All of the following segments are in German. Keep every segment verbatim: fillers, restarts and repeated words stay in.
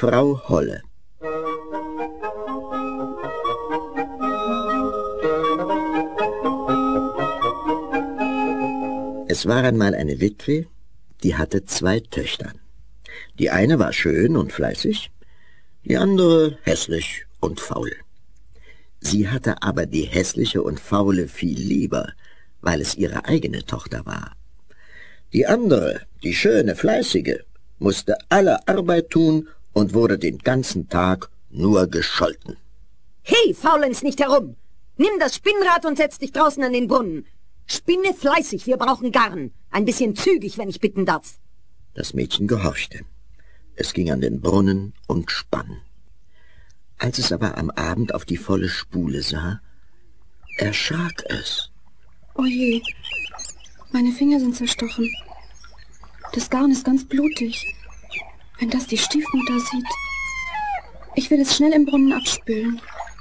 Frau Holle. Es war einmal eine Witwe, die hatte zwei Töchter. Die eine war schön und fleißig, die andere hässlich und faul. Sie hatte aber die hässliche und faule viel lieber, weil es ihre eigene Tochter war. Die andere, die schöne, fleißige, musste alle Arbeit tun und wurde den ganzen Tag nur gescholten. Hey, faulenz nicht herum! Nimm das Spinnrad und setz dich draußen an den Brunnen. Spinne fleißig, wir brauchen Garn. Ein bisschen zügig, wenn ich bitten darf. Das Mädchen gehorchte. Es ging an den Brunnen und spann. Als es aber am Abend auf die volle Spule sah, erschrak es. Oje, meine Finger sind zerstochen. Das Garn ist ganz blutig. Wenn das die Stiefmutter sieht. Ich will es schnell im Brunnen abspülen.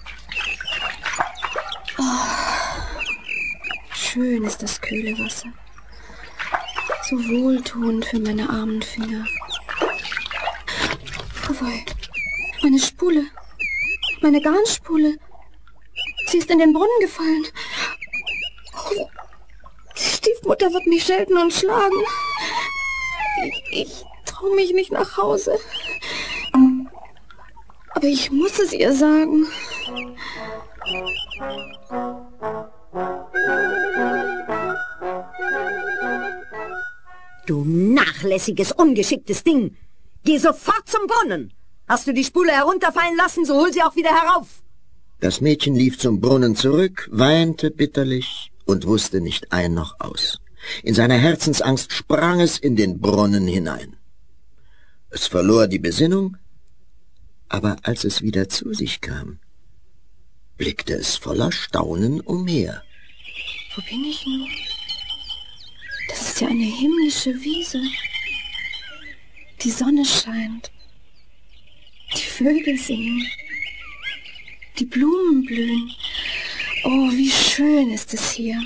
Oh, schön ist das kühle Wasser. So wohltuend für meine armen Finger. Oh wei, meine Spule. Meine Garnspule. Sie ist in den Brunnen gefallen. Oh, die Stiefmutter wird mich schelten und schlagen. Ich, ich traue mich nicht nach Hause. Aber ich muss es ihr sagen. Du nachlässiges, ungeschicktes Ding! Geh sofort zum Brunnen! Hast du die Spule herunterfallen lassen, so hol sie auch wieder herauf! Das Mädchen lief zum Brunnen zurück, weinte bitterlich und wusste nicht ein noch aus. In seiner Herzensangst sprang es in den Brunnen hinein. Es verlor die Besinnung, aber als es wieder zu sich kam, blickte es voller Staunen umher. Wo bin ich nun? Das ist ja eine himmlische Wiese. Die Sonne scheint. Die Vögel singen. Die Blumen blühen. Oh, wie schön ist es hier.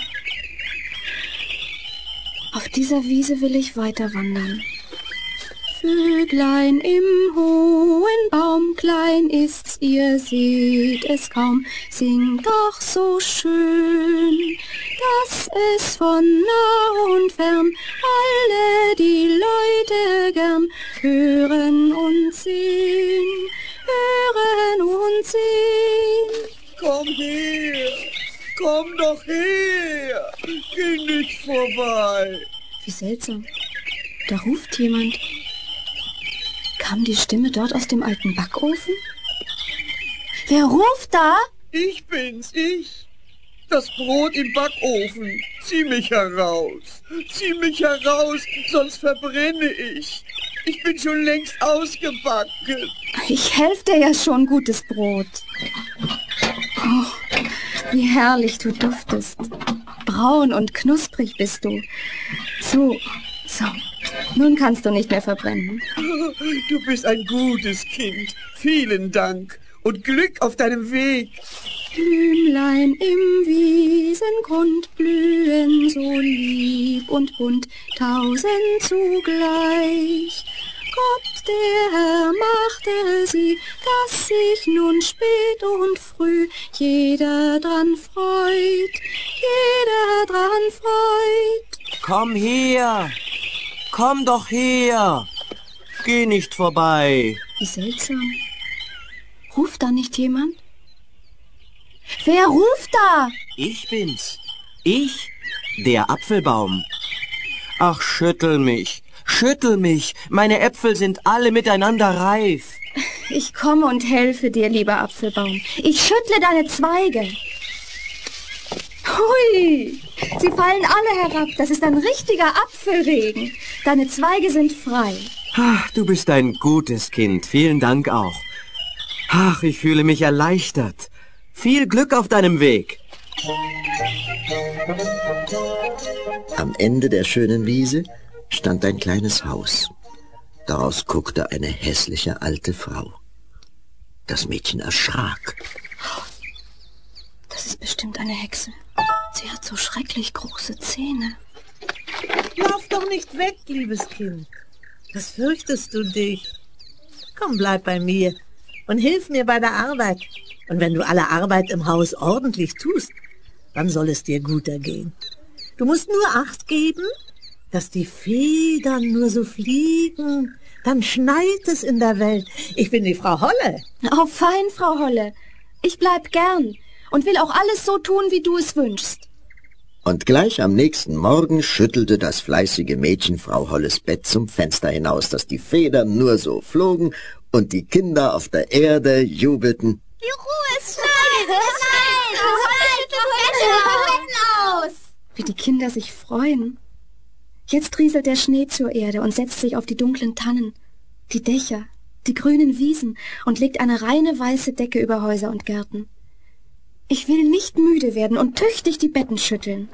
Auf dieser Wiese will ich weiter wandern. Vöglein im hohen Baum, klein ist's, ihr seht es kaum, singt doch so schön, dass es von nah und fern alle die Leute gern hören und sehen, hören und sehen. Komm her, komm doch her, geh nicht vorbei. Wie seltsam, da ruft jemand. Kam die Stimme dort aus dem alten Backofen? Wer ruft da? Ich bin's, ich. Das Brot im Backofen. Zieh mich heraus. Zieh mich heraus, sonst verbrenne ich. Ich bin schon längst ausgebacken. Ich helfe dir ja schon, gutes Brot. Oh, wie herrlich du duftest. Braun und knusprig bist du. So, so. Nun kannst du nicht mehr verbrennen. Du bist ein gutes Kind. Vielen Dank und Glück auf deinem Weg. Blümlein im Wiesengrund blühen so lieb und bunt, tausend zugleich. Gott, der Herr machte sie, dass sich nun spät und früh jeder dran freut, jeder dran freut. Komm her! Komm doch her! Geh nicht vorbei! Wie seltsam. Ruft da nicht jemand? Wer ruft da? Ich bin's. Ich, der Apfelbaum. Ach, schüttel mich, schüttel mich. Meine Äpfel sind alle miteinander reif. Ich komme und helfe dir, lieber Apfelbaum. Ich schüttle deine Zweige. Hui, sie fallen alle herab. Das ist ein richtiger Apfelregen. Deine Zweige sind frei. Ach, du bist ein gutes Kind. Vielen Dank auch. Ach, ich fühle mich erleichtert. Viel Glück auf deinem Weg. Am Ende der schönen Wiese stand ein kleines Haus. Daraus guckte eine hässliche alte Frau. Das Mädchen erschrak. Das ist bestimmt eine Hexe. Sie hat so schrecklich große Zähne. Lauf doch nicht weg, liebes Kind. Was fürchtest du dich? Komm, bleib bei mir und hilf mir bei der Arbeit. Und wenn du alle Arbeit im Haus ordentlich tust, dann soll es dir gut ergehen. Du musst nur Acht geben, dass die Federn nur so fliegen. Dann schneit es in der Welt. Ich bin die Frau Holle. Oh, fein, Frau Holle. Ich bleib gern und will auch alles so tun, wie du es wünschst. Und gleich am nächsten Morgen schüttelte das fleißige Mädchen Frau Holles Bett zum Fenster hinaus, dass die Federn nur so flogen und die Kinder auf der Erde jubelten. Juhu, es schneit! Es schneit! Es schneit! Aus! Wie die Kinder sich freuen. Jetzt rieselt der Schnee zur Erde und setzt sich auf die dunklen Tannen, die Dächer, die grünen Wiesen und legt eine reine weiße Decke über Häuser und Gärten. Ich will nicht müde werden und tüchtig die Betten schütteln.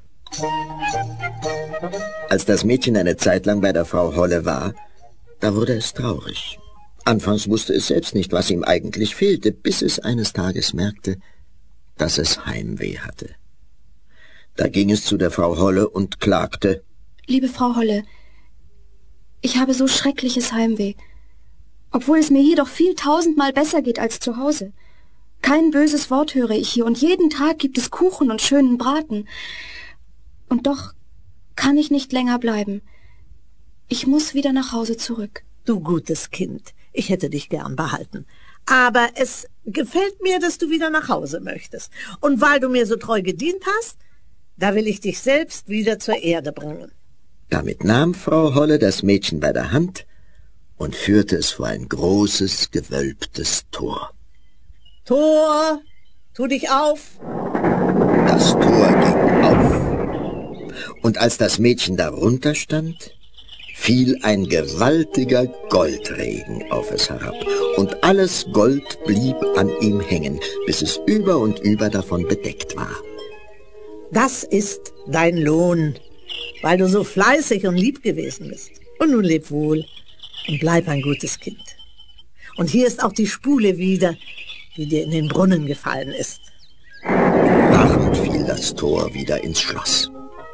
Als das Mädchen eine Zeit lang bei der Frau Holle war, da wurde es traurig. Anfangs wusste es selbst nicht, was ihm eigentlich fehlte, bis es eines Tages merkte, dass es Heimweh hatte. Da ging es zu der Frau Holle und klagte: Liebe Frau Holle, ich habe so schreckliches Heimweh, obwohl es mir hier doch viel tausendmal besser geht als zu Hause. Kein böses Wort höre ich hier und jeden Tag gibt es Kuchen und schönen Braten. Und doch kann ich nicht länger bleiben. Ich muss wieder nach Hause zurück. Du gutes Kind, ich hätte dich gern behalten. Aber es gefällt mir, dass du wieder nach Hause möchtest. Und weil du mir so treu gedient hast, da will ich dich selbst wieder zur Erde bringen. Damit nahm Frau Holle das Mädchen bei der Hand und führte es vor ein großes, gewölbtes Tor. Tor, tu dich auf! Das Tor ging auf, und als das Mädchen darunter stand, fiel ein gewaltiger Goldregen auf es herab, und alles Gold blieb an ihm hängen, bis es über und über davon bedeckt war. Das ist dein Lohn, weil du so fleißig und lieb gewesen bist. Und nun leb wohl und bleib ein gutes Kind. Und hier ist auch die Spule wieder, die dir in den Brunnen gefallen ist. Lachend fiel das Tor wieder ins Schloss.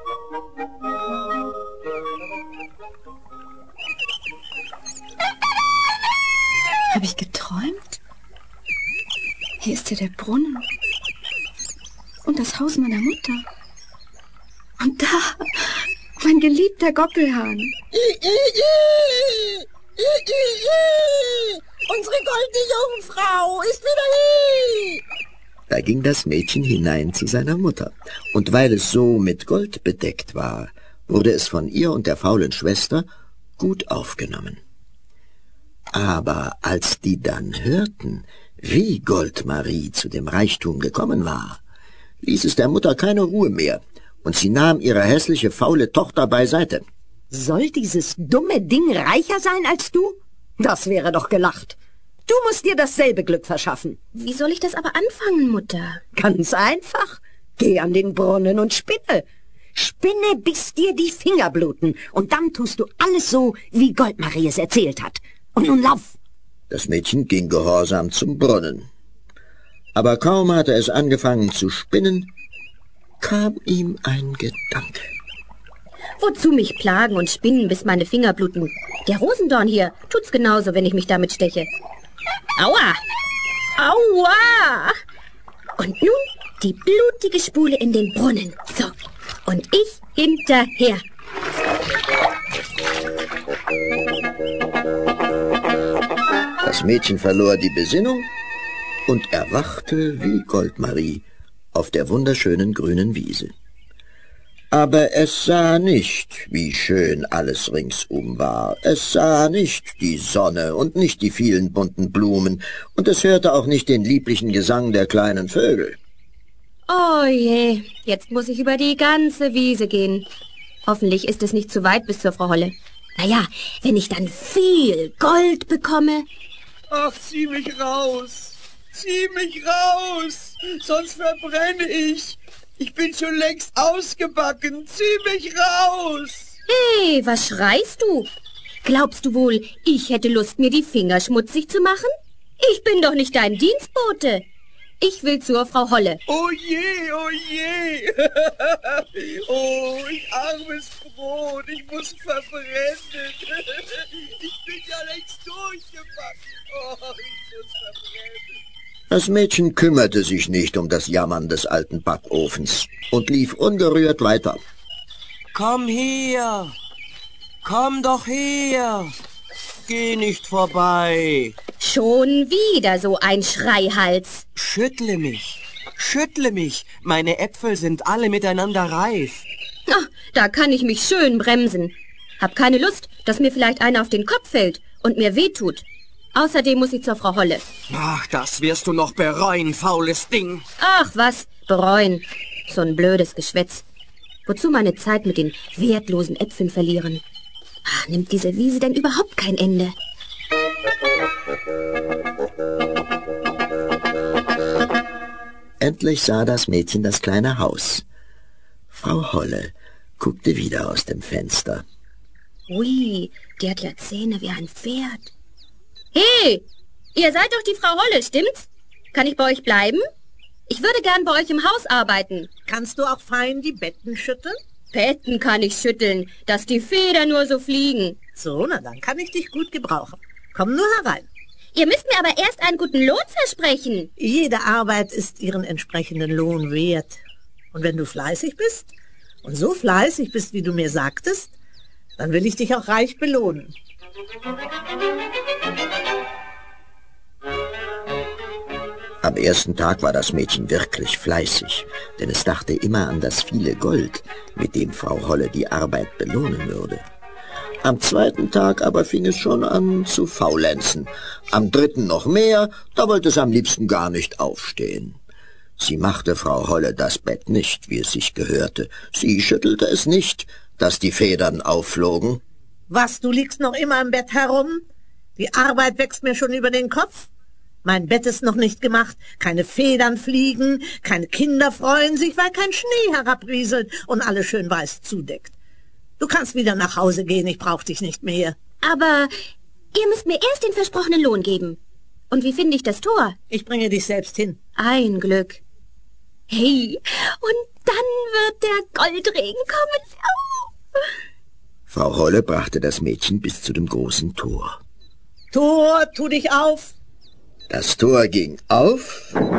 Habe ich geträumt? Hier ist ja der Brunnen. Und das Haus meiner Mutter. Und da, mein geliebter Goppelhahn. I, I, I, I, I, I. Unsere goldene Jungfrau ist wieder hier. Da ging das Mädchen hinein zu seiner Mutter. Und weil es so mit Gold bedeckt war, wurde es von ihr und der faulen Schwester gut aufgenommen. Aber als die dann hörten, wie Goldmarie zu dem Reichtum gekommen war, ließ es der Mutter keine Ruhe mehr, und sie nahm ihre hässliche, faule Tochter beiseite. Soll dieses dumme Ding reicher sein als du? Das wäre doch gelacht. Du musst dir dasselbe Glück verschaffen. Wie soll ich das aber anfangen, Mutter? Ganz einfach. Geh an den Brunnen und spinne. Spinne, bis dir die Finger bluten, und dann tust du alles so, wie Goldmarie es erzählt hat. Und nun lauf. Das Mädchen ging gehorsam zum Brunnen. Aber kaum hatte es angefangen zu spinnen, kam ihm ein Gedanke. Wozu mich plagen und spinnen, bis meine Finger bluten? Der Rosendorn hier tut's genauso, wenn ich mich damit steche. Aua! Aua! Und nun die blutige Spule in den Brunnen. So, und ich hinterher. Das Mädchen verlor die Besinnung und erwachte wie Goldmarie auf der wunderschönen grünen Wiese. Aber es sah nicht, wie schön alles ringsum war. Es sah nicht die Sonne und nicht die vielen bunten Blumen, und es hörte auch nicht den lieblichen Gesang der kleinen Vögel. Oh je, jetzt muss ich über die ganze Wiese gehen. Hoffentlich ist es nicht zu weit bis zur Frau Holle. Naja, wenn ich dann viel Gold bekomme... Ach, zieh mich raus! Zieh mich raus! Sonst verbrenne ich! Ich bin schon längst ausgebacken! Zieh mich raus! Hey, was schreist du? Glaubst du wohl, ich hätte Lust, mir die Finger schmutzig zu machen? Ich bin doch nicht dein Dienstbote. Ich will zur Frau Holle. Oh je, oh je. Oh, ich armes Brot, ich muss verbrennen. Ich bin ja längst durchgebacken. Oh, ich muss verbrennen. Das Mädchen kümmerte sich nicht um das Jammern des alten Backofens und lief ungerührt weiter. Komm her! Komm doch her! Geh nicht vorbei! Schon wieder so ein Schreihals. Schüttle mich! Schüttle mich! Meine Äpfel sind alle miteinander reif. Ach, da kann ich mich schön bremsen. Hab keine Lust, dass mir vielleicht einer auf den Kopf fällt und mir wehtut. Außerdem muss ich zur Frau Holle. Ach, das wirst du noch bereuen, faules Ding. Ach, was? Bereuen. So ein blödes Geschwätz. Wozu meine Zeit mit den wertlosen Äpfeln verlieren? Ach, nimmt diese Wiese denn überhaupt kein Ende? Endlich sah das Mädchen das kleine Haus. Frau Holle guckte wieder aus dem Fenster. Ui, die hat ja Zähne wie ein Pferd. Hey, ihr seid doch die Frau Holle, stimmt's? Kann ich bei euch bleiben? Ich würde gern bei euch im Haus arbeiten. Kannst du auch fein die Betten schütteln? Betten kann ich schütteln, dass die Federn nur so fliegen. So, na dann kann ich dich gut gebrauchen. Komm nur herein. Ihr müsst mir aber erst einen guten Lohn versprechen. Jede Arbeit ist ihren entsprechenden Lohn wert. Und wenn du fleißig bist und so fleißig bist, wie du mir sagtest, dann will ich dich auch reich belohnen. Am ersten Tag war das Mädchen wirklich fleißig, denn es dachte immer an das viele Gold, mit dem Frau Holle die Arbeit belohnen würde. Am zweiten Tag aber fing es schon an zu faulenzen. Am dritten noch mehr, da wollte es am liebsten gar nicht aufstehen. Sie machte Frau Holle das Bett nicht, wie es sich gehörte. Sie schüttelte es nicht, dass die Federn aufflogen. Was, du liegst noch immer im Bett herum? Die Arbeit wächst mir schon über den Kopf. Mein Bett ist noch nicht gemacht, keine Federn fliegen, keine Kinder freuen sich, weil kein Schnee herabrieselt und alles schön weiß zudeckt. Du kannst wieder nach Hause gehen, ich brauch dich nicht mehr. Aber ihr müsst mir erst den versprochenen Lohn geben. Und wie finde ich das Tor? Ich bringe dich selbst hin. Ein Glück. Hey, und dann wird der Goldregen kommen. Oh. Frau Holle brachte das Mädchen bis zu dem großen Tor. Tor, tu dich auf! Das Tor ging auf, und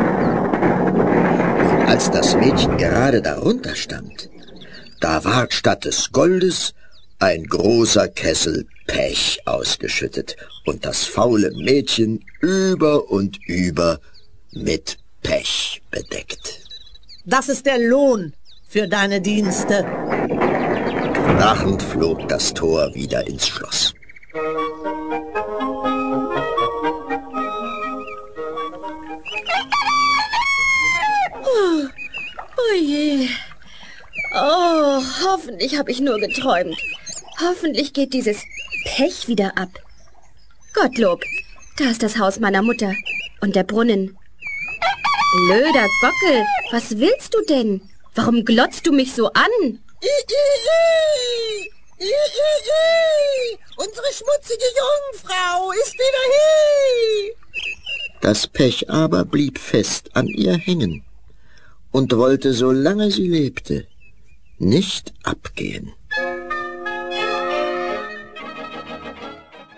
als das Mädchen gerade darunter stand, da ward statt des Goldes ein großer Kessel Pech ausgeschüttet und das faule Mädchen über und über mit Pech bedeckt. Das ist der Lohn für deine Dienste. Krachend flog das Tor wieder ins Schloss. Oh, oh je. Oh, hoffentlich habe ich nur geträumt. Hoffentlich geht dieses Pech wieder ab. Gottlob, da ist das Haus meiner Mutter und der Brunnen. Blöder Gockel, was willst du denn? Warum glotzt du mich so an? I, I, I. I, I, I. Unsere schmutzige Jungfrau ist wieder hier. Das Pech aber blieb fest an ihr hängen und wollte, solange sie lebte, nicht abgehen.